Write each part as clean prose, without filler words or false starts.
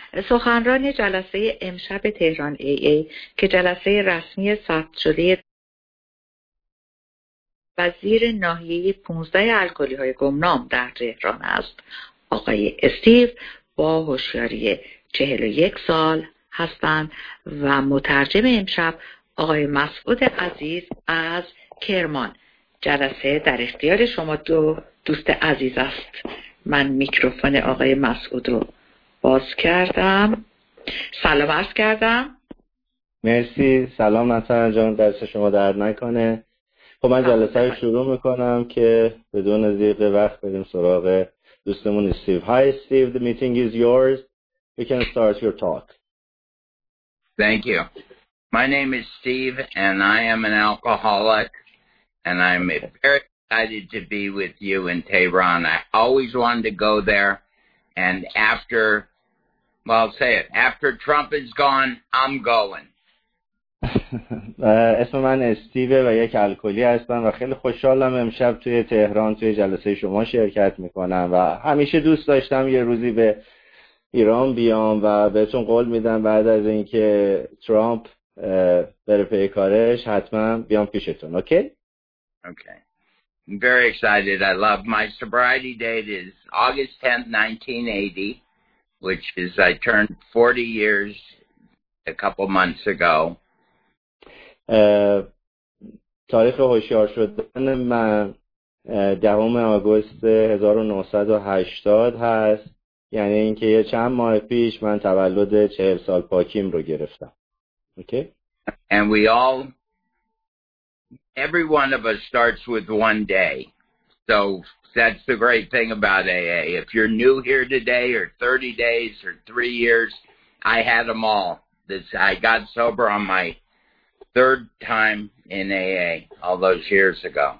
سخنران جلسه امشب تهران AA که جلسه رسمی ثبت شده وزیر ناحیه 15 الکلی‌های گمنام در تهران است، آقای استیو با هوشیاری 41 سال هستند و مترجم امشب آقای مسعود عزیز از کرمان. جلسه در اختیار شما دوست عزیز است. من میکروفون آقای مسعود رو باز کردم. سلام عرض کردم. مرسی. سلام نصر جان، درس شما درد نکنه. خب من جلسه رو شروع میکنم که بدون ضیق وقت بریم سراغ دوستمون استیو. Hi Steve, the meeting is yours. You can start your talk. Thank you. My name is Steve and I am an alcoholic and I'm very excited to be with you in Tehran. I always wanted to go there, and after, well, I'll say it, after Trump is gone, I'm going. اسم من استیوه و یک الکلی هستم و خیلی خوشحالم امشب توی تهران توی جلسه شما شرکت میکنم و همیشه دوست داشتم یه روزی به ایران بیام و بهتون قول میدم بعد از اینکه ترامپ بره پی کارش حتما بیام پیشتون. اوکی؟ Okay. I'm very excited. I love my sobriety date is August 10th, 1980, which is I turned 40 years a couple months ago. تاریخ هوشیار شدن من 10 آگوست 1980 هست، یعنی اینکه یه چند ماه پیش من تولد 40 سال پاکیم رو گرفتم. Okay? And every one of us starts with one day. So that's the great thing about AA. If you're new here today or 30 days or 3 years, I had them all. I got sober on my third time in AA all those years ago.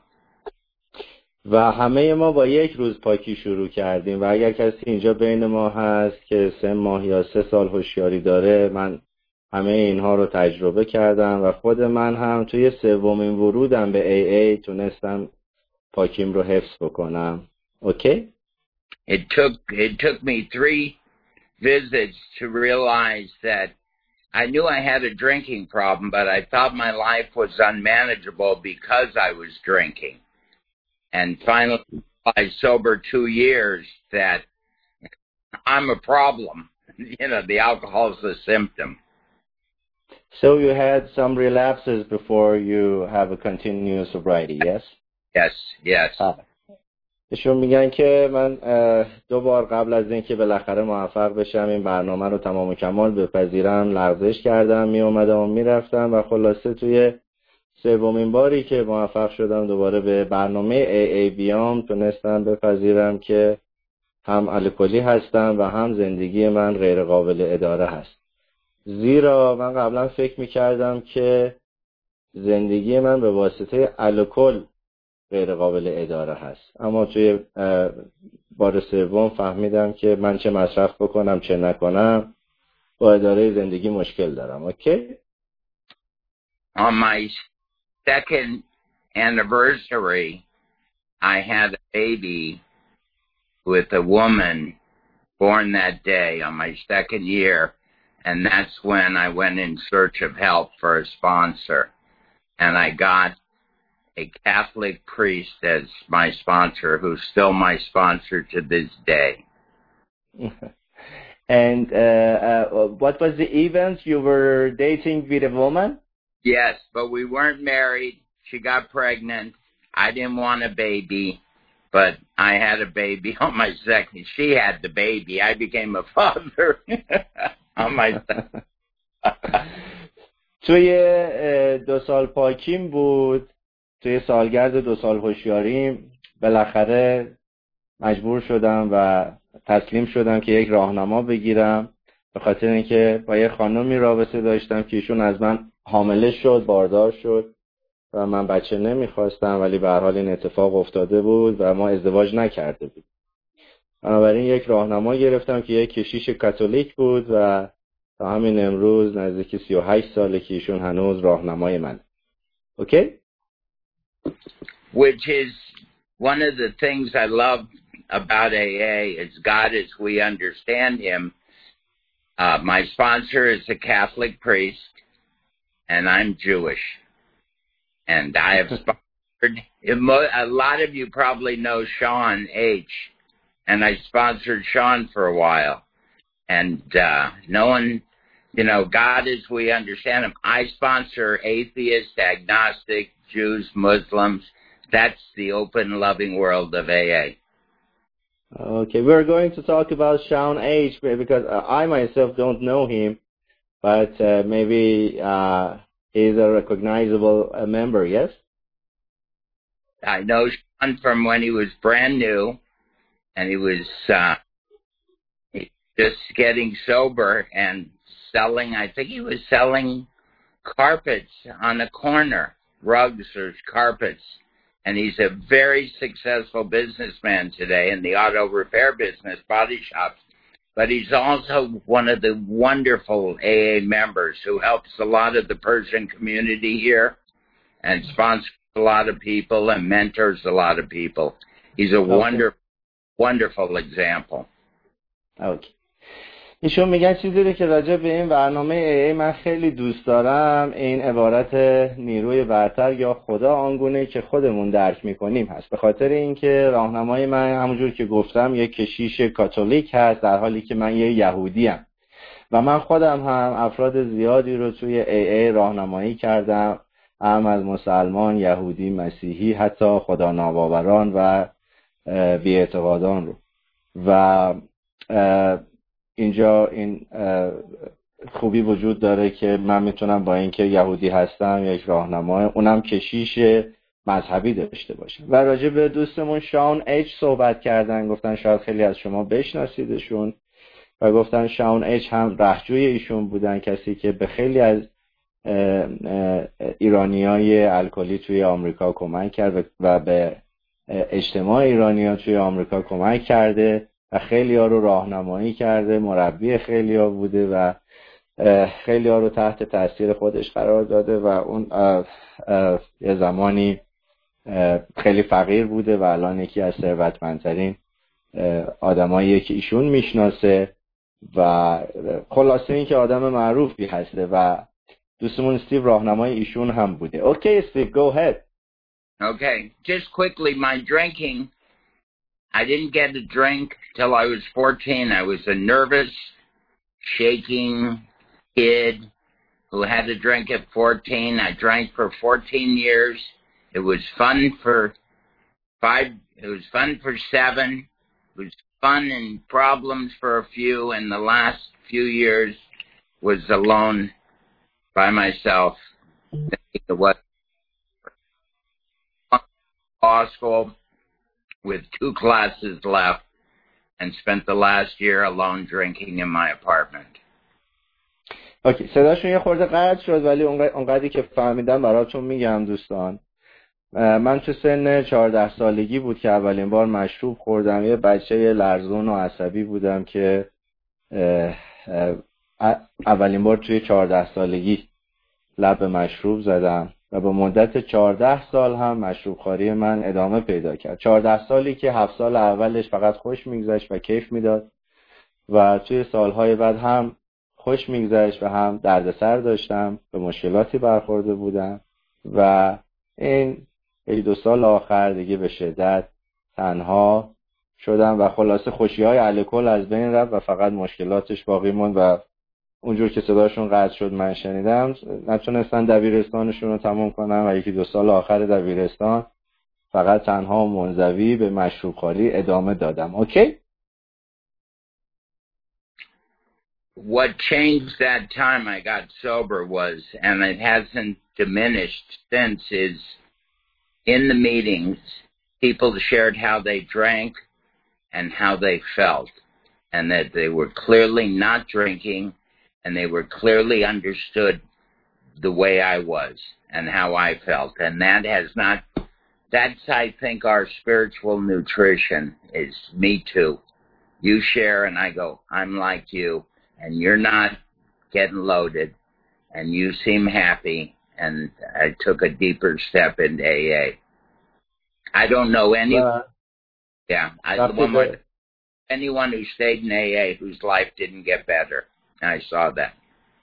و همه ما با یک روز پاکی شروع کردیم و اگر کسی اینجا بین ما هست که 3 ماه یا 3 سال هوشیاری داره، من همه اینها رو تجربه کردم و خود من هم توی 3مین ورودم به AA تونستم پاکیم رو حفظ بکنم. اوکی؟ It took me 3 visits to realize that I knew I had a drinking problem, but I thought my life was unmanageable because I was drinking. And finally, I sober 2 years that I'm a problem. You know, the alcohol is a symptom. So you had some relapses before you have a continuous sobriety, yes? Yes. اشون میگن که من 2 بار قبل از اینکه بالاخره موفق بشم این برنامه رو تمام و کمال بپذیرم لغزش کردم، می اومدم و میرفتم و خلاصه توی 3مین باری که موفق شدم دوباره به برنامه AA بیام تونستم بپذیرم که هم الکلی هستم و هم زندگی من غیر قابل اداره هست. زیرا من قبلا فکر میکردم که زندگی من به واسطه الکل غیر قابل اداره هست، اما توی بار 3 فهمیدم که من چه مصرف بکنم چه نکنم با اداره زندگی مشکل دارم. اوکی؟ On my second anniversary, I had a baby with a woman born that day on my second year, and that's when I went in search of help for a sponsor, and I got a Catholic priest as my sponsor, who's still my sponsor to this day. And what was the event? You were dating with a woman? Yes, but we weren't married. She got pregnant. I didn't want a baby, but I had a baby on my second. She had the baby. I became a father on my second. توی 2 سال پاکیم بود، توی سالگرد 2 سال هوشیاریم بالاخره مجبور شدم و تسلیم شدم که یک راهنما بگیرم، به خاطر اینکه با یه خانمی رابطه داشتم که ایشون از من حامله شد، باردار شد و من بچه نمیخواستم، ولی به هر حال این اتفاق افتاده بود و ما ازدواج نکرده بود. بنابراین یک راهنما گرفتم که یک کشیش کاتولیک بود و تا همین امروز نزدیک 38 ساله که ایشون هنوز راهنمای من. اوکی؟ Which is one of the things I love about AA is God as we understand him My sponsor is a Catholic priest, and I'm Jewish. And I have sponsored, a lot of you probably know Sean H., and I sponsored Sean for a while. And no one, God as we understand him. I sponsor atheists, agnostic, Jews, Muslims. That's the open, loving world of AA. Okay, we're going to talk about Sean H. because I myself don't know him, but maybe he's a recognizable member, yes? I know Sean from when he was brand new, and he was just getting sober and selling, I think he was selling carpets on a corner, rugs or carpets. And he's a very successful businessman today in the auto repair business, body shops. But he's also one of the wonderful AA members who helps a lot of the Persian community here and sponsors a lot of people and mentors a lot of people. He's a wonderful example. Okay. ایشون میگن چیزی رو که راجع به این برنامه من خیلی دوست دارم این عبارت نیروی برتر یا خدا آنگونه که خودمون درک میکنیم هست. به خاطر اینکه راهنمای من همونجور که گفتم یک کشیش کاتولیک هست در حالی که من یه یهودیم و من خودم هم افراد زیادی رو توی AA راهنمایی کردم، هم از مسلمان، یهودی، مسیحی، حتی خدا ناباوران و بی‌اعتقادان رو. و اینجا این خوبی وجود داره که من میتونم با اینکه یهودی هستم یک راهنمای اونم کشیش مذهبی داشته باشم. و راجع به دوستمون شاون اچ صحبت کردن، گفتن شاید خیلی از شما بشناسیدشون و گفتن شاون اچ هم رهجوی ایشون بودن، کسی که به خیلی از ایرانیای الکلی توی آمریکا کمک کرد و به اجتماع ایرانی‌ها توی آمریکا کمک کرده و خیلی ها رو راهنمایی کرده، مربی خیلی ها بوده و خیلی ها رو تحت تاثیر خودش قرار داده و اون یه زمانی خیلی فقیر بوده و الان یکی از ثروتمندترین آدماییه که ایشون میشناسه و خلاصه این که آدم معروفی هسته و دوستمون استیو راهنمای ایشون هم بوده. اوکی استیو, go ahead. Okay, just quickly, my drinking, I didn't get a drink till I was 14. I was a nervous, shaking kid who had a drink at 14. I drank for 14 years. It was fun for 5. It was fun for 7. It was fun and problems for a few. And the last few years was alone by myself. It was law school with 2 classes left and spent the last year alone drinking in my apartment. اوکی، صداشون یه خورده قطع شد ولی اونقدری که فهمیدم براتون میگم دوستان. من تو سن 14 سالگی بود که اولین بار مشروب خوردم. یه بچه لرزون و عصبی بودم که اولین بار توی 14 سالگی لب به مشروب زدم و به مدت 14 سال هم مشروب خواری من ادامه پیدا کرد. 14 سالی که 7 سال اولش فقط خوش میگذشت و کیف میداد و توی سالهای بعد هم خوش میگذشت و هم دردسر داشتم، به مشکلاتی برخورده بودم و این 1-2 سال آخر دیگه به شدت تنها شدم و خلاصه خوشی‌های الکل از بین رفت و فقط مشکلاتش باقی موند و اونجور که صداشون قطع شد من شنیدم نتونستن دبیرستانشون رو تموم کنن و 1-2 سال آخر دبیرستان فقط تنها و منزوی به مشروب خواری ادامه دادم. اوکی؟ What changed that time I got sober was, and it hasn't diminished since, is in the meetings, people shared how they drank and how they felt, and that they were clearly not drinking, and they were clearly understood the way I was and how I felt. And that has not, that's, I think, our spiritual nutrition is me too. You share and I go, I'm like you. And you're not getting loaded, and you seem happy, and I took a deeper step into AA. I don't know anyone who stayed in AA whose life didn't get better. I saw that.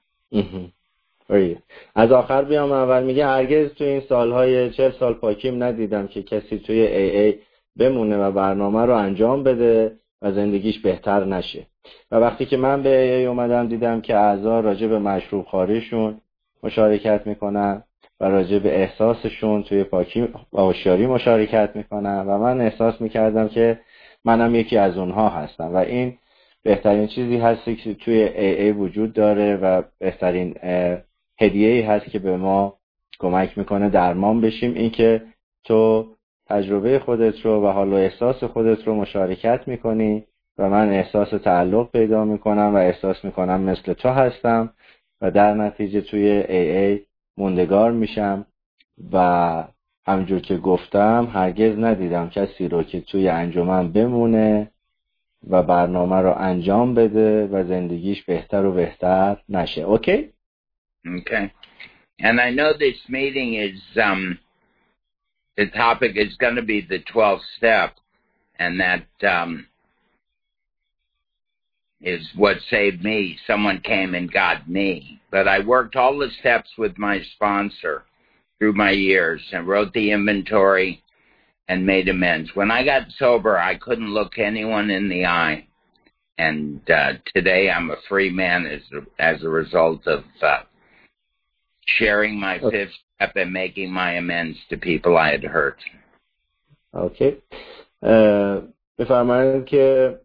از آخر بیام اول میگه هرگز توی این سالهای 40 سال پاکیم ندیدم که کسی توی AA بمونه و برنامه رو انجام بده و زندگیش بهتر نشه. و وقتی که من به AA اومدم دیدم که اعضا راجع به مشروب خواریشون مشارکت میکنن و راجع به احساسشون توی پاکی و هوشیاری مشارکت میکنن و من احساس میکردم که منم یکی از اونها هستم و این بهترین چیزی هستی که توی AA وجود داره و بهترین هدیه‌ای هست که به ما کمک میکنه درمان بشیم. این که تو تجربه خودت رو و حال و احساس خودت رو مشارکت میکنی و من احساس تعلق پیدا میکنم و احساس میکنم مثل تو هستم و در نتیجه توی AA موندگار میشم و همجور که گفتم هرگز ندیدم کسی رو که توی انجمن بمونه و برنامه رو انجام بده و زندگیش بهتر و بهتر نشه. اوکی؟ Okay. And I know this meeting is, the topic is going to be the 12th step, and that is what saved me. Someone came and got me. But I worked all the steps with my sponsor through my years and wrote the inventory and made amends. When I got sober, I couldn't look anyone in the eye. And today I'm a free man as a result of sharing my fifth step and making my amends to people I had hurt. Okay. بفرمایید که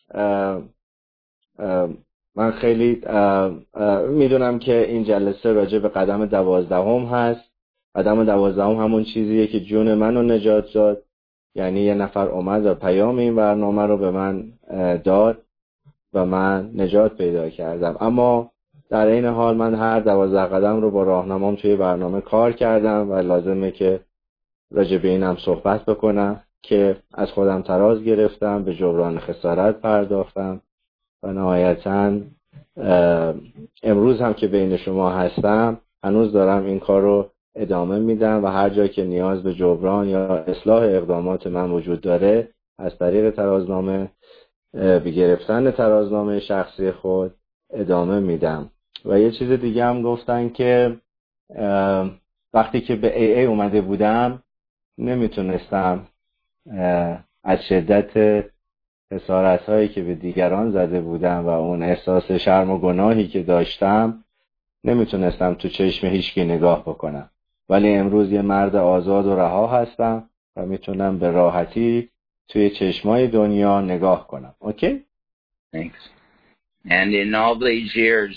من خیلی میدونم که این جلسه راجع به قدم 12 هست. قدم 12 همون چیزیه که جون منو نجات داد. یعنی یه نفر اومد و پیام این برنامه رو به من داد و من نجات پیدا کردم. اما در این حال من هر 12 قدم رو با راهنمام توی برنامه کار کردم و لازمه که راجع به اینم صحبت بکنم که از خودم تراز گرفتم، به جبران خسارت پرداختم و نهایتاً امروز هم که بین شما هستم هنوز دارم این کار رو ادامه میدم و هر جا که نیاز به جبران یا اصلاح اقدامات من وجود داره از طریق ترازنامه به گرفتن ترازنامه شخصی خود ادامه میدم. و یه چیز دیگه هم گفتن که وقتی که به AA اومده بودم نمیتونستم از شدت خسارت هایی که به دیگران زده بودم و اون احساس شرم و گناهی که داشتم نمیتونستم تو چشم هیچکی نگاه بکنم. ولی امروز یه مرد آزاد و رها هستم و میتونم به راحتی توی چشمای دنیا نگاه کنم. اوکی؟ Thanks. And in all these years,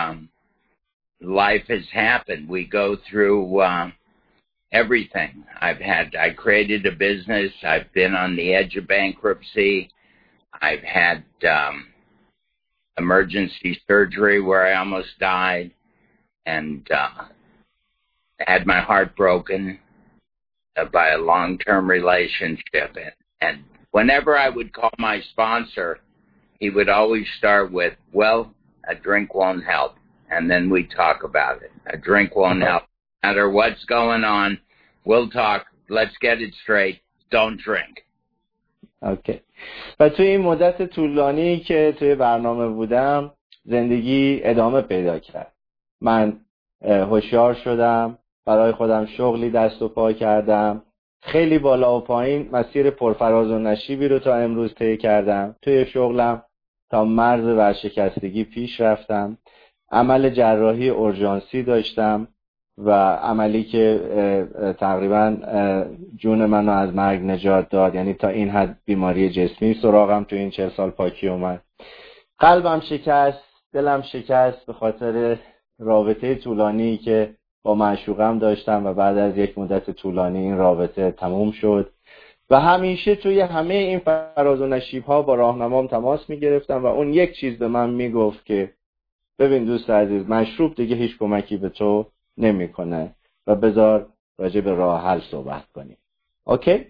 life has happened. We go through everything. I created a business. I've been on the edge of bankruptcy. I've had emergency surgery where I almost died, and had my heart broken by a long-term relationship. And whenever I would call my sponsor, he would always start with, well, a drink won't help. And then we'd talk about it. A drink won't help. No matter what's going on, we'll talk. Let's get it straight. Don't drink. اوکی. و توی این مدت طولانی که توی برنامه بودم زندگی ادامه پیدا کرد. من هوشیار شدم، برای خودم شغلی دست و پا کردم، خیلی بالا و پایین مسیر پرفراز و نشیبی رو تا امروز طی کردم. توی شغلم تا مرز ورشکستگی پیش رفتم. عمل جراحی اورژانسی داشتم و عملی که تقریبا جون منو از مرگ نجات داد. یعنی تا این حد بیماری جسمی سراغم تو این 40 سال پاکی اومد. قلبم شکست، دلم شکست به خاطر رابطه طولانی که با معشوقم داشتم و بعد از یک مدت طولانی این رابطه تموم شد و همیشه توی همه این فراز و نشیب ها با راهنمام تماس می گرفتم و اون یک چیز به من می گفت که ببین دوست عزیز، مشروب دیگه هیچ کمکی به تو نمی کنه و بذار راجع به راه حل صحبت کنیم. اوکی؟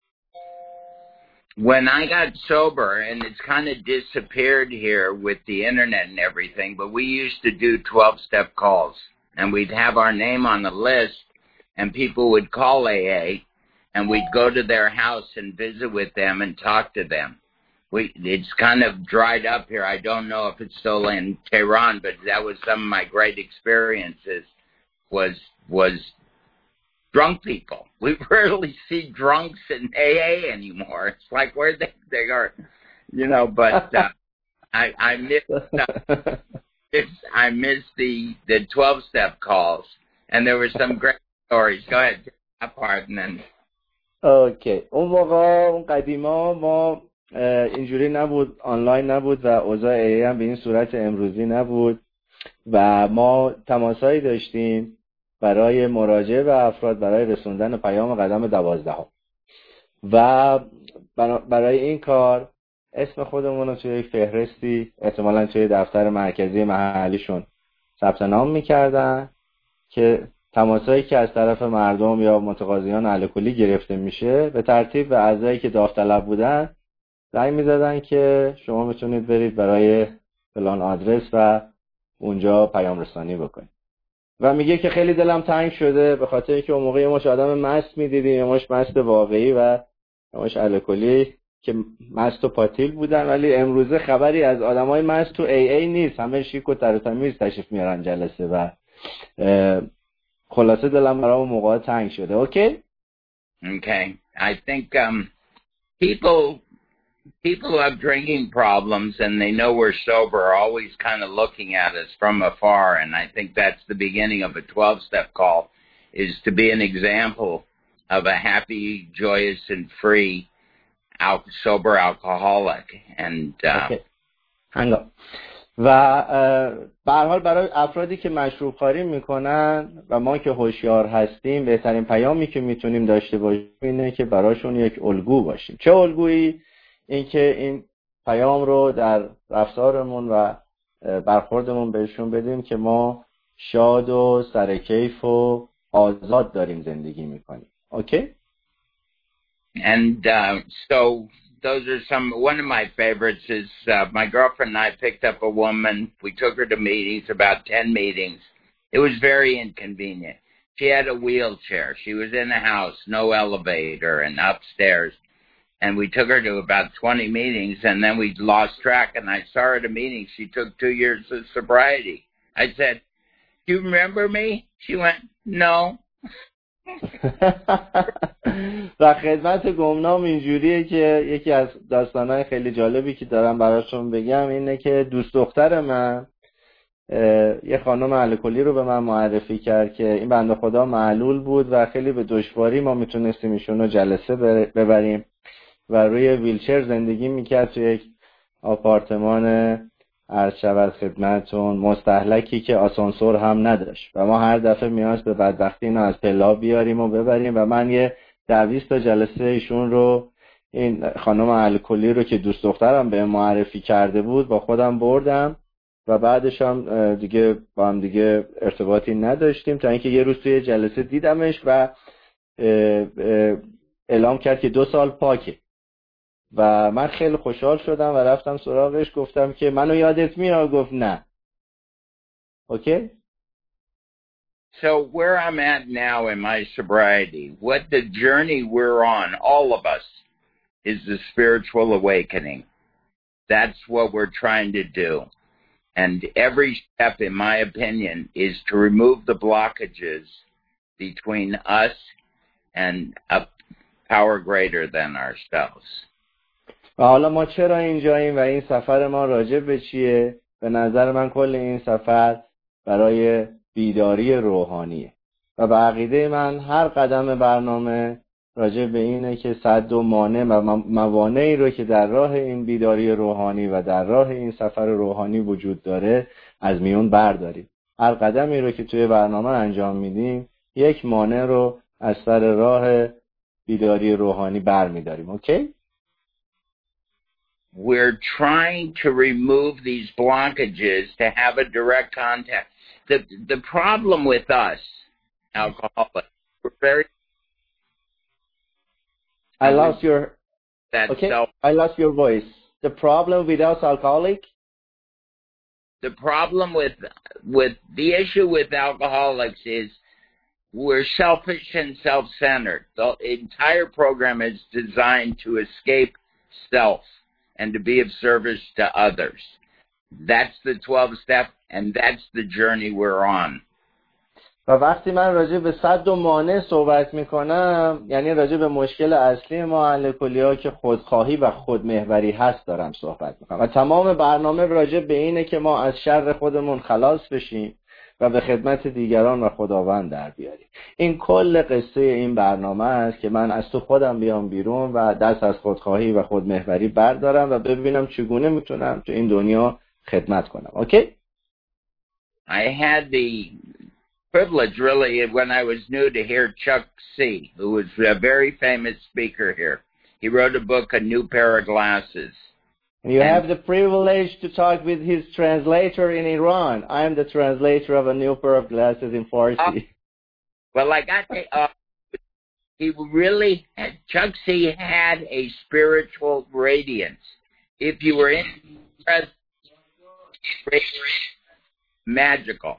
When I got sober, and it's kind of disappeared here with the internet and everything, but we used to do 12-step calls, and we'd have our name on the list, and people would call AA, and we'd go to their house and visit with them and talk to them. it's kind of dried up here. I don't know if it's still in Tehran, but that was some of my great experiences was drunk people. We rarely see drunks in AA anymore. It's like where they are, but I miss the 12-step calls, and there were some great stories. Go ahead, that part, and then. اوکی. اون موقع اون قدیما ما اینجوری نبود، آنلاین نبود و اوضاع ای هم به این صورت امروزی نبود و ما تماسایی داشتیم برای مراجعه به افراد برای رسوندن پیام قدم 12 و برای این کار اسم خودمون رو توی یک فهرستی احتمالاً توی دفتر مرکزی محلیشون ثبت نام می‌کردن که تماسایی که از طرف مردم یا متقاضیان الکلی گرفته میشه به ترتیب به اعضایی که داوطلب بودن زنگ می‌زدن که شما میتونید برید برای فلان آدرس و اونجا پیام رسانی بکنید. و میگه که خیلی دلم تنگ شده به خاطر اینکه اون موقع یه مش آدم مست می‌دیدیم، یه مش مست واقعی و یه مش الکلی که مست و پاتیل بودن، ولی امروزه خبری از آدمای مست تو ای نیست، همه شیک و تر و تمیز تشریف میارن جلسه و خلاصه دلم برای اون موقع تنگ شده. اوکی؟ Okay. I think people who have drinking problems and they know we're sober are always kind of looking at us from afar, and I think that's the beginning of a 12-step call, is to be an example of a happy, joyous, and free sober alcoholic. And okay. Hang on. و به هر حال برای افرادی که مشروب خواری میکنن و ما که هوشیار هستیم بهترین پیامی که میتونیم داشته باشیم اینه که براشون یک الگو باشیم. چه الگویی؟ این که این پیام رو در رفتارمون و برخوردمون بهشون بدیم که ما شاد و سرکیف و آزاد داریم زندگی میکنیم. اوکی؟ And so those are one of my favorites is my girlfriend and I picked up a woman. We took her to meetings, about 10 meetings. It was very inconvenient. She had a wheelchair. She was in a house, no elevator, and upstairs. And we took her to about 20 meetings, and then we lost track. And I saw her at a meeting. She took 2 years of sobriety. I said, "Do you remember me?" She went, "No." و خدمت گمنام اینجوریه که یکی از داستانهای خیلی جالبی که دارم براشون بگم اینه که دوست دختر من یه خانم الکلی رو به من معرفی کرد که این بنده خدا معلول بود و خیلی به دشواری ما میتونستیم ایشون رو جلسه ببریم و روی ویلچر زندگی میکرد توی یک آپارتمان عرض شود خدمتون مستهلکی که آسانسور هم نداشت و ما هر دفعه میاست به بدبختی اینو از پلا بیاریم و ببریم و من یه 20 تا جلسه ایشون رو این خانم الکلی رو که دوست دخترم به معرفی کرده بود با خودم بردم و بعدش هم دیگه با هم دیگه ارتباطی نداشتیم تا اینکه یه روز توی جلسه دیدمش و اعلام کرد که 2 سال پاکه و من خیلی خوشحال شدم و رفتم سراغش گفتم که منو یادت میاد؟ گفت نه. اوکی؟ So where I'm at now in my sobriety, what the journey we're on, all of us, is the spiritual awakening. That's what we're trying to do. And every step, in my opinion, is to remove the blockages between us and a power greater than ourselves. و حالا ما چرا اینجاییم و این سفر ما راجع به چیه؟ به نظر من کل این سفر برای بیداری روحانیه و به عقیده من هر قدم برنامه راجع به اینه که سد و مانع و موانعی رو که در راه این بیداری روحانی و در راه این سفر روحانی وجود داره از میون برداریم. هر قدمی رو که توی برنامه انجام میدیم یک مانع رو از سر راه بیداری روحانی برمیداریم. اوکی؟ We're trying to remove these blockages to have a direct contact. The problem with us, alcoholics, we're very... I lost your voice. The problem with us alcoholic? The problem with the issue with alcoholics is we're selfish and self-centered. The entire program is designed to escape self. and to be of service to others. That's the 12 step, and that's the journey we're on. و وقتی من راجع به صد و مانع صحبت میکنم، یعنی راجع به مشکل اصلی ما اهل کلیه‌ها که خودخواهی و خودمحوری هست دارم صحبت میکنم و تمام برنامه راجع به اینه که ما از شر خودمون خلاص بشیم و به خدمت دیگران و خداوند در بیاریم. این کل قصه این برنامه است که من از تو خودم بیام بیرون و دست از خودخواهی و خودمحوری بردارم و ببینم چگونه میتونم تو این دنیا خدمت کنم. اوکی؟ I had the privilege, really, when I was new, to hear Chuck C., who was a very famous speaker here. He wrote a book, A New Pair of Glasses. You have the privilege to talk with his translator in Iran. I am the translator of A New Pair of Glasses in Farsi. Well, I got to, he really, Chuck C. had a spiritual radiance. If you were in presence, magical.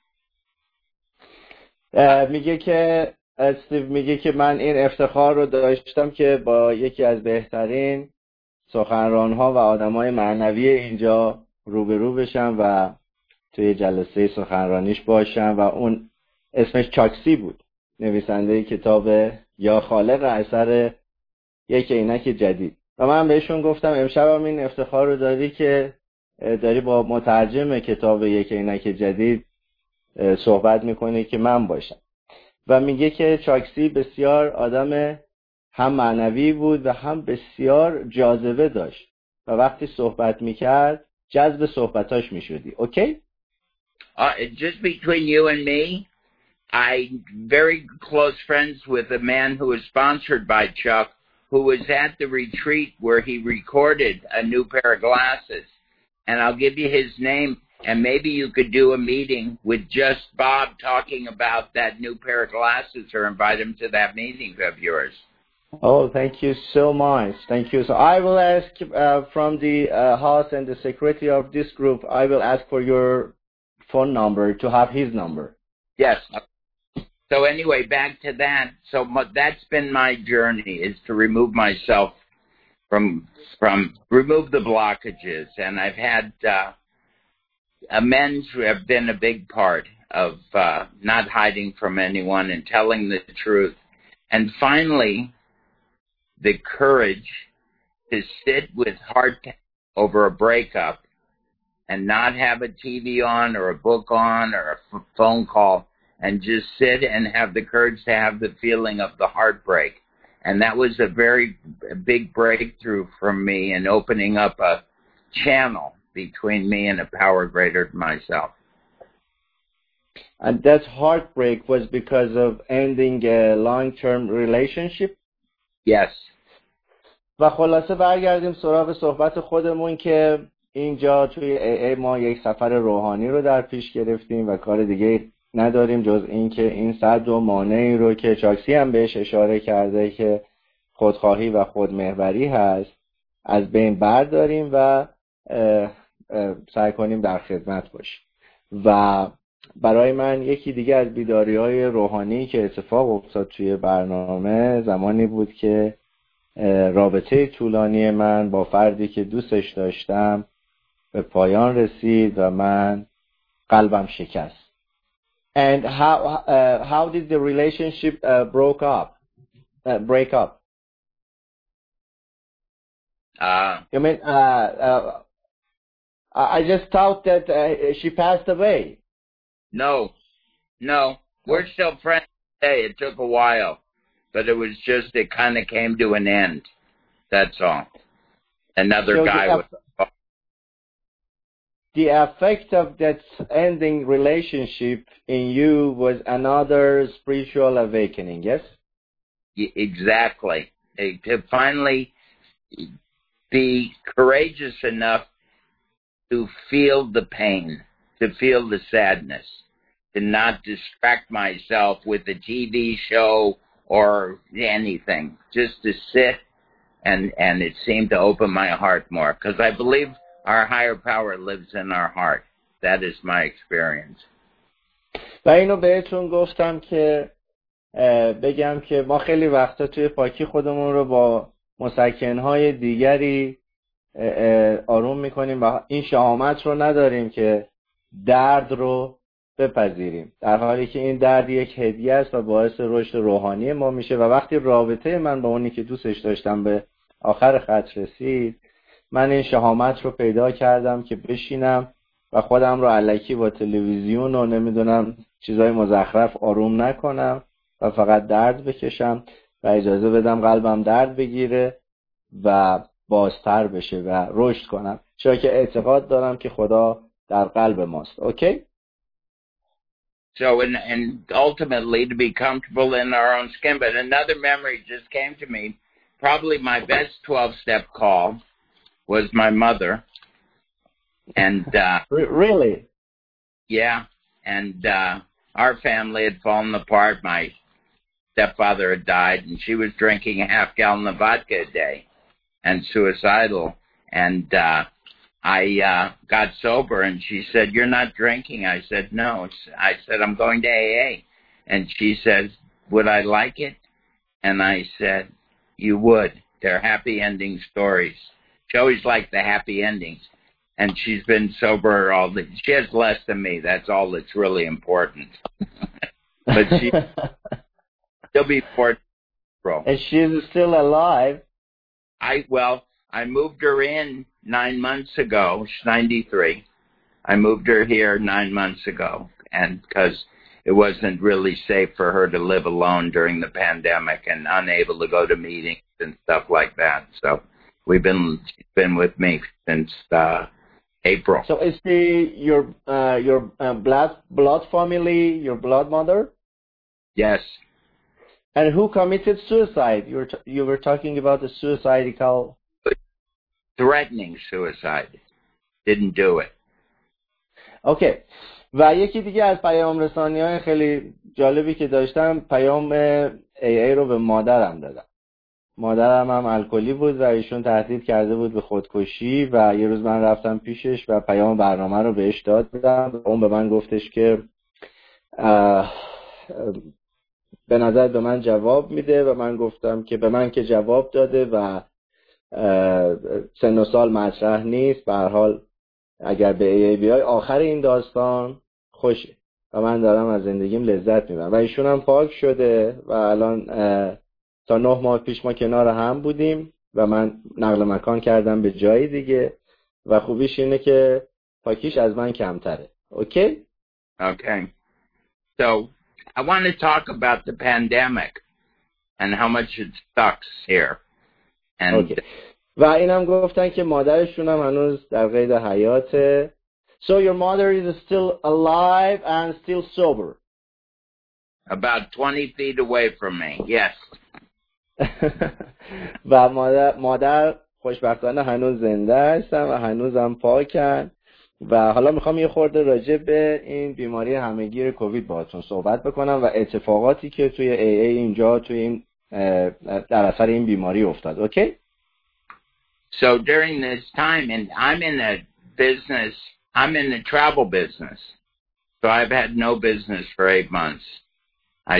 میگه که استیو میگه که من این افتخار رو داشتم که با یکی از بهترین سخنران‌ها و آدمای معنوی اینجا روبرو بشم و توی جلسه سخنرانیش باشم و اون اسمش چاکسی بود، نویسنده کتاب یا خالق اثر یک عینک جدید. و من بهشون گفتم امشبم این افتخار رو داری که داری با مترجم کتاب یک عینک جدید صحبت میکنه که من باشم. و میگه که چاکسی بسیار آدم هم معنوی بود و هم بسیار جاذبه داشت و وقتی صحبت میکرد جذب صحبتاش میشدی. اوکی؟ Just between you and me, I'm very close friends with a man who was sponsored by Chuck, who was at the retreat where he recorded A New Pair of Glasses. And I'll give you his name, and maybe you could do a meeting with just Bob talking about that new pair of glasses, or invite him to that meeting of yours. Oh, thank you so much. Thank you. So I will ask from the host and the secretary of this group, I will ask for your phone number to have his number. Yes. So anyway, back to that. So that's been my journey, is to remove myself from remove the blockages. And I've had amends who have been a big part of not hiding from anyone and telling the truth. And finally, the courage to sit with heart over a breakup and not have a TV on or a book on or a phone call, and just sit and have the courage to have the feeling of the heartbreak. And that was a very big breakthrough for me in opening up a channel between me and a power greater than myself. And that heartbreak was because of ending a long-term relationship? Yes. و خلاصه برگردیم سراغ صحبت خودمون که اینجا توی AA ما یک سفر روحانی رو در پیش گرفتیم و کار دیگه نداریم جز این که این صد و مانعی رو که چاکسی هم بهش اشاره کرده که خودخواهی و خودمحوری هست از بین برداریم و سعی کنیم در خدمت باشیم. و برای من یکی دیگه از بیداری‌های روحانی که اتفاق افتاد توی برنامه زمانی بود که رابطه طولانی من با فردی که دوستش داشتم به پایان رسید و من قلبم شکست. And how did the relationship break up? You mean I just thought that she passed away. No. We're still friends today. It took a while, but it was just, it kind of came to an end. That's all. Another guy was... The effect of that ending relationship in you was another spiritual awakening, yes? Exactly. To finally be courageous enough to feel the pain, to feel the sadness, to not distract myself with a TV show or anything, just to sit, and it seemed to open my heart more, because I believe our higher power lives in our heart. That is my experience. و اینو بهتون گفتم که بگم که ما خیلی وقتا توی پاکی خودمون رو با مسکنهای دیگری آروم میکنیم و این شهامت رو نداریم که درد رو بپذیریم، در حالی که این درد یک هدیه است و باعث رشد روحانی ما میشه. و وقتی رابطه من با اونی که دوستش داشتم به آخر خط رسید، من این شهامت رو پیدا کردم که بشینم و خودم رو الکی با تلویزیون و نمیدونم چیزای مزخرف آروم نکنم و فقط درد بکشم و اجازه بدم قلبم درد بگیره و بازتر بشه و رشد کنم، چرا که اعتقاد دارم که خدا در قلب ماست. اوکی؟ So, and ultimately to be comfortable in our own skin. But another memory just came to me. Probably my best 12-step call was my mother. And really? Yeah. And our family had fallen apart. My stepfather had died, and she was drinking a half-gallon of vodka a day and suicidal. And I got sober, and she said, "You're not drinking." I said, "No." I said, "I'm going to AA." And she says, "Would I like it?" And I said, "You would. They're happy ending stories." She always liked the happy endings. And she's been sober she has less than me. That's all that's really important. But she'll be 40. And she's still alive. I moved her in 9 months ago. She's 93. I moved her here 9 months ago, and because it wasn't really safe for her to live alone during the pandemic and unable to go to meetings and stuff like that. So she's been with me since April. So is your blood family, your blood mother? Yes. And who committed suicide? You were talking about the suicidal. Threatening suicide. Didn't do it. Okay. و یکی دیگه از پیام رسانی‌های خیلی جالبی که داشتم، پیام AA رو به مادرم دادم. مادرم هم الکلی بود و ایشون تهدید کرده بود به خودکشی و یه روز من رفتم پیشش و پیام برنامه رو بهش دادم. اون به من گفتش که به نظر به من جواب میده و من گفتم که به من که جواب داده و سن و سال مطرح نیست، به هر حال اگر به AA بیای آخر این داستان خوشه و من دارم از زندگیم لذت میبرم. و ایشون هم پاک شده و الان تا 9 ماه پیش ما کنار هم بودیم و من نقل مکان کردم به جای دیگه و خوبیش اینه که پاکیش از من کمتره. اوکی؟ Okay. So I want to talk about the pandemic and how much it sucks here. And okay. و اینم گفتن که مادرشون هم هنوز در قید حیاته. So your mother is still alive and still sober. About 20 feet away from me. Yes. و مادر خوشبختانه هنوز زنده هستن و هنوزم پاکن. و حالا میخوام یه خورده راجع به این بیماری همهگیر کووید باهاتون صحبت بکنم و اتفاقاتی که توی AA اینجا توی این در اثر این بیماری افتاد. اوکی؟ So during this time, and I'm in the travel business. So I've had no business for 8 months. I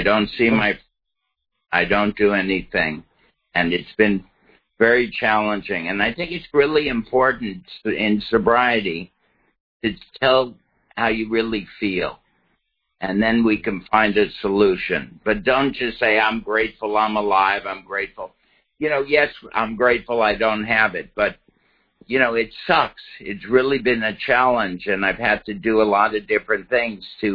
don't do anything. And it's been very challenging. And I think it's really important in sobriety to tell how you really feel. And then we can find a solution. But don't just say, "I'm grateful I'm alive, I'm grateful." Yes, I'm grateful I don't have it. But, it sucks. It's really been a challenge. And I've had to do a lot of different things to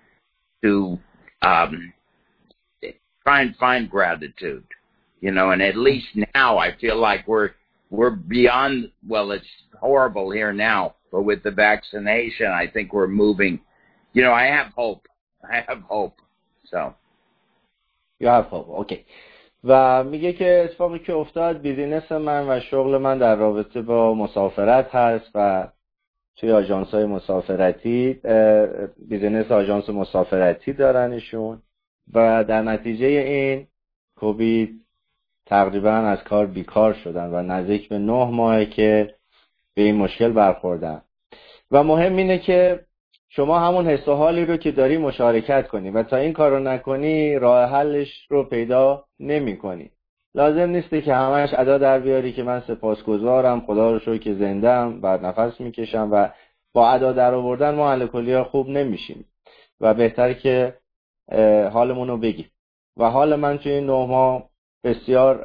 try and find gratitude. And at least now I feel like we're beyond, well, it's horrible here now. But with the vaccination, I think we're moving. I have hope. So. You have hope. Okay. و میگه که اتفاقی که افتاد بیزینس من و شغل من در رابطه با مسافرت هست و توی آژانس‌های مسافرتی بیزینس آژانس مسافرتی دارنشون و در نتیجه این کووید تقریبا از کار بیکار شدن و نزدیک به 9 ماهه که به این مشکل برخوردن. و مهم اینه که شما همون حس و حالی رو که داری مشارکت کنی و تا این کار رو نکنی راه حلش رو پیدا نمی کنی. لازم نیستی که همش ادا در بیاری که من سپاسگزارم، خدا رو شکر که زنده‌ام و نفس میکشم و با ادا در آوردن ما الکلیا خوب نمیشیم و بهتره که حالمون رو بگیم. و حال من توی این 9 ماه بسیار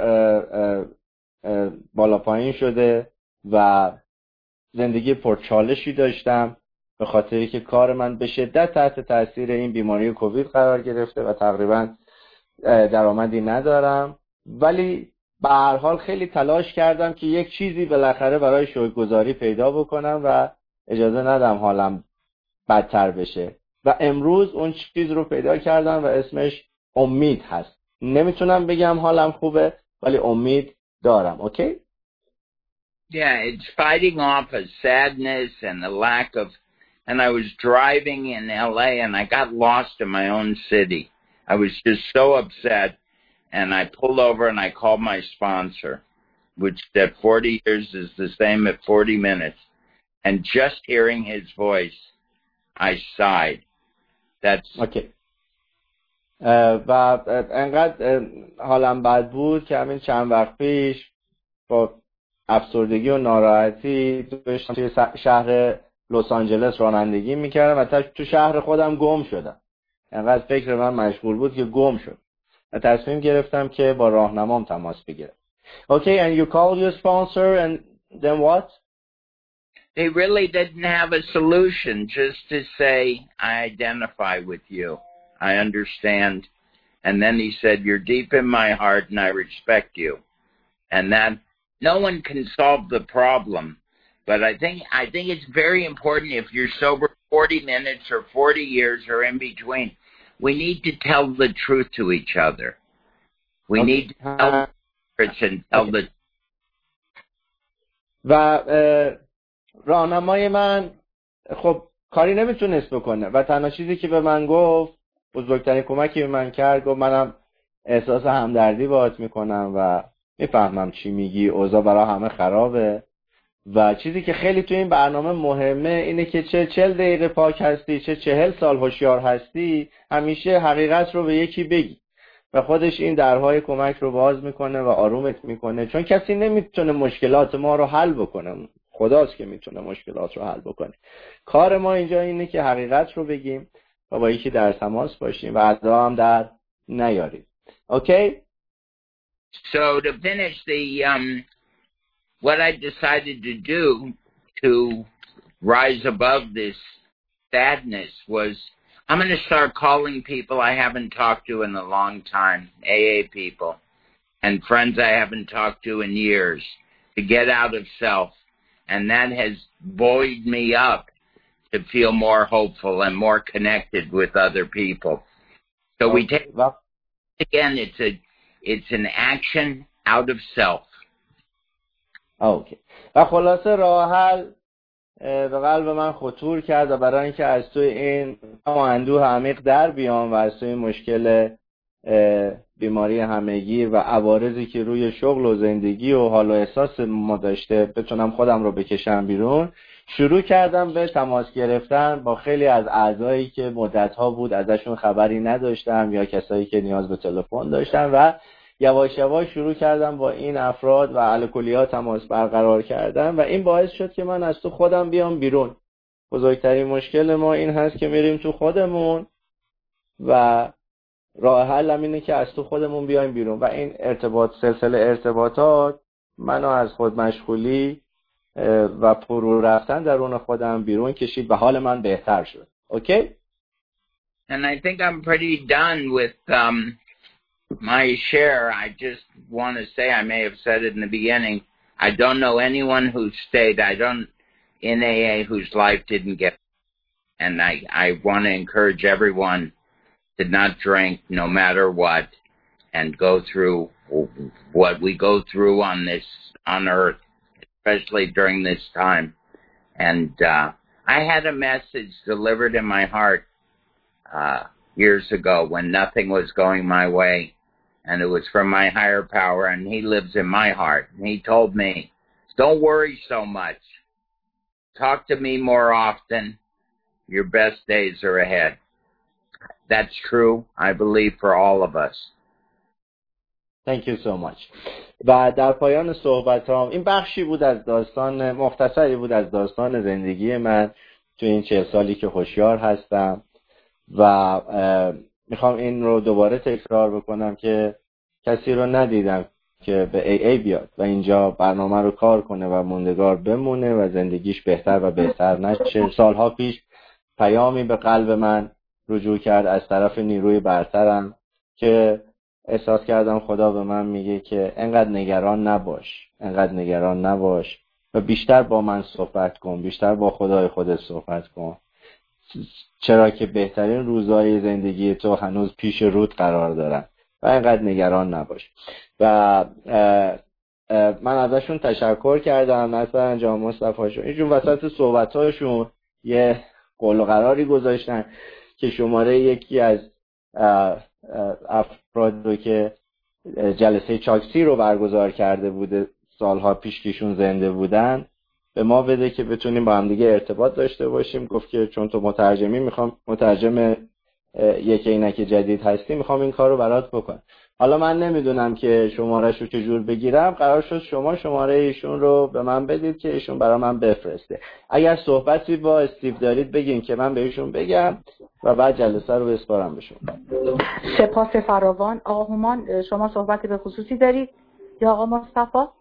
بالا پایین شده و زندگی پرچالشی داشتم به خاطری که کار من به شدت تحت تاثیر این بیماری کووید قرار گرفته و تقریبا درآمدی ندارم، ولی به هر حال خیلی تلاش کردم که یک چیزی بالاخره برای شکرگزاری پیدا بکنم و اجازه ندم حالم بدتر بشه و امروز اون چیز رو پیدا کردم و اسمش امید هست. نمیتونم بگم حالم خوبه ولی امید دارم. اوکی؟ Yeah, it's fighting off a sadness and a lack of, and I was driving in LA and I got lost in my own city. I was just so upset and I pulled over and I called my sponsor, which said 40 years is the same at 40 minutes. And just hearing his voice, I sighed. That's... Okay. و انقدر حالم بد بود که همین چند وقت پیش با افسردگی و ناراحتی توی شهر لس آنجلس رانندگی میکردم و تو شهر خودم گم شدم. انقدر فکر من مشغول بود که گم شد و تصمیم گرفتم که با راهنمام تماس بگیرم. Okay, and you called your sponsor and then what? They really didn't have a solution, just to say, I identify with you. I understand. And then he said, you're deep in my heart and I respect you. And that no one can solve the problem. But I think it's very important if you're sober 40 minutes or 40 years or in between, we need to tell the truth to each other. We need to tell the truth and tell the... و راهنمای من خب کاری نمیتونست بکنه و تنها چیزی که به من گفت، بزرگترین کمکی به من کرد، گفت منم احساس همدردی باهات میکنم و میفهمم چی میگی، اوضاع برای همه خرابه و چیزی که خیلی تو این برنامه مهمه اینه که چه 40 دقیقه پاک هستی چه 40 سال هوشیار هستی، همیشه حقیقت رو به یکی بگی و خودش این درهای کمک رو باز میکنه و آرومت میکنه، چون کسی نمیتونه مشکلات ما رو حل بکنه، خداست که میتونه مشکلات رو حل بکنه. کار ما اینجا اینه که حقیقت رو بگیم و با یکی در تماس باشیم و ادا هم در نیاریم. Okay? So to finish what I decided to do to rise above this sadness was I'm going to start calling people I haven't talked to in a long time, AA people, and friends I haven't talked to in years, to get out of self. And that has buoyed me up to feel more hopeful and more connected with other people. So we take, again, it's an action out of self. اوکی. و خلاصه راه حل به قلب من خطور کرد و برای اینکه از توی این اندوه عمیق در بیام و از توی مشکل بیماری همه‌گیر و عوارضی که روی شغل و زندگی و حال و احساس ما داشته بتونم خودم رو بکشم بیرون، شروع کردم به تماس گرفتن با خیلی از اعضایی که مدت‌ها بود ازشون خبری نداشتم یا کسایی که نیاز به تلفن داشتن و یواش یواش شروع کردم با این افراد و الکلیا تماس برقرار کردم و این باعث شد که من از تو خودم بیام بیرون. بزرگترین مشکل ما این هست که میریم تو خودمون و راه حل هم اینه که از تو خودمون بیایم بیرون و این سلسله ارتباطات منو از خود مشغولی و فرو رفتن درون خودم بیرون کشید و حال من بهتر شد. اوکی؟ And I think I'm pretty done with my share. I just want to say, I may have said it in the beginning, I don't know anyone who stayed in AA whose life didn't get, and I want to encourage everyone to not drink no matter what and go through what we go through on earth, especially during this time. And I had a message delivered in my heart years ago when nothing was going my way, and it was from my higher power, and he lives in my heart. And he told me, don't worry so much. Talk to me more often. Your best days are ahead. That's true, I believe, for all of us. Thank you so much. و در پایان صحبتام این بخشی بود از داستان، مختصری بود از داستان زندگی من تو این 40 سالی که هوشیار هستم و میخوام این رو دوباره تکرار بکنم که کسی رو ندیدم که به AA بیاد و اینجا برنامه رو کار کنه و موندگار بمونه و زندگیش بهتر و بهتر نشه. سالها پیش پیامی به قلب من رجوع کرد از طرف نیروی برترم که احساس کردم خدا به من میگه که انقدر نگران نباش و بیشتر با من صحبت کن، بیشتر با خدای خودت صحبت کن، چرا که بهترین روزهای زندگی تو هنوز پیش رود قرار دارن و انقدر نگران نباش. و من ازشون تشکر کردم، مثلا جان مصطفی شون اینجور وسط صحبتاشون یه قول و قراری گذاشتن که شماره یکی از افراد رو که جلسه چاکسی رو برگزار کرده بوده سالها پیش کهشون زنده بودن به ما بده که بتونیم با هم دیگه ارتباط داشته باشیم. گفت که چون تو مترجمی، میخوام مترجم یک عینک جدید هستی، میخوام این کار رو برات بکنم. حالا من نمیدونم که شماره‌شو چجور بگیرم، قرار شد شما شماره ایشون رو به من بدید که ایشون برای من بفرسته. اگر صحبتی با استیو دارید بگین که من به ایشون بگم و بعد جلسه رو بسپارم به شما. سپاس فراوان. آقا هومان شما صحبتی به خصوصی دارید یا آقا مصطفی؟